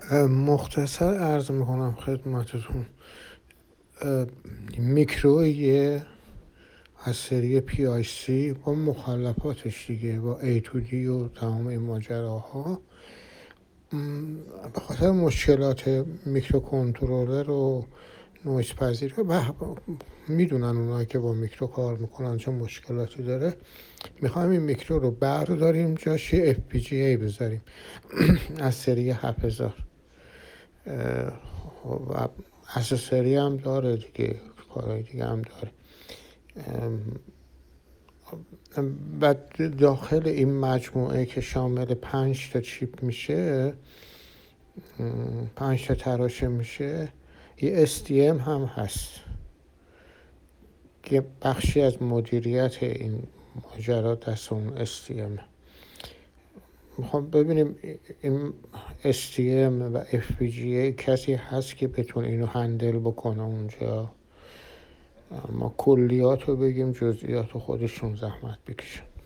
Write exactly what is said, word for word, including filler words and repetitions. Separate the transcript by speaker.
Speaker 1: مختصر عرض میکنم خدمتتون. میکرو یه از سری پی آی سی با مخلفاتش دیگه، با ای تو دی و تمام این ماجراها، به خاطر مشکلات میکرو کنترلر و نویز پذیری و میدونن اونایی که با میکرو کار میکنن چه مشکلاتی داره. میخوایم این میکرو رو برداریم جاش یه اف پی جی ای بذاریم از سری هفت هزار و اسسری هم داره دیگه، کارهای دیگه هم داره. بعد داخل این مجموعه که شامل پنج تا چیپ میشه، پنج تا تراشه میشه، یه اس دی ام هم هست که بخشی از مدیریت این ماجرا دست اون اس دی ام. میخوام ببینیم این اس دی ام و اف پی جی ای کسی هست که بتونه اینو هندل بکنه اونجا. ما کلیات رو بگیم، جزئیات رو خودشون زحمت بکشن.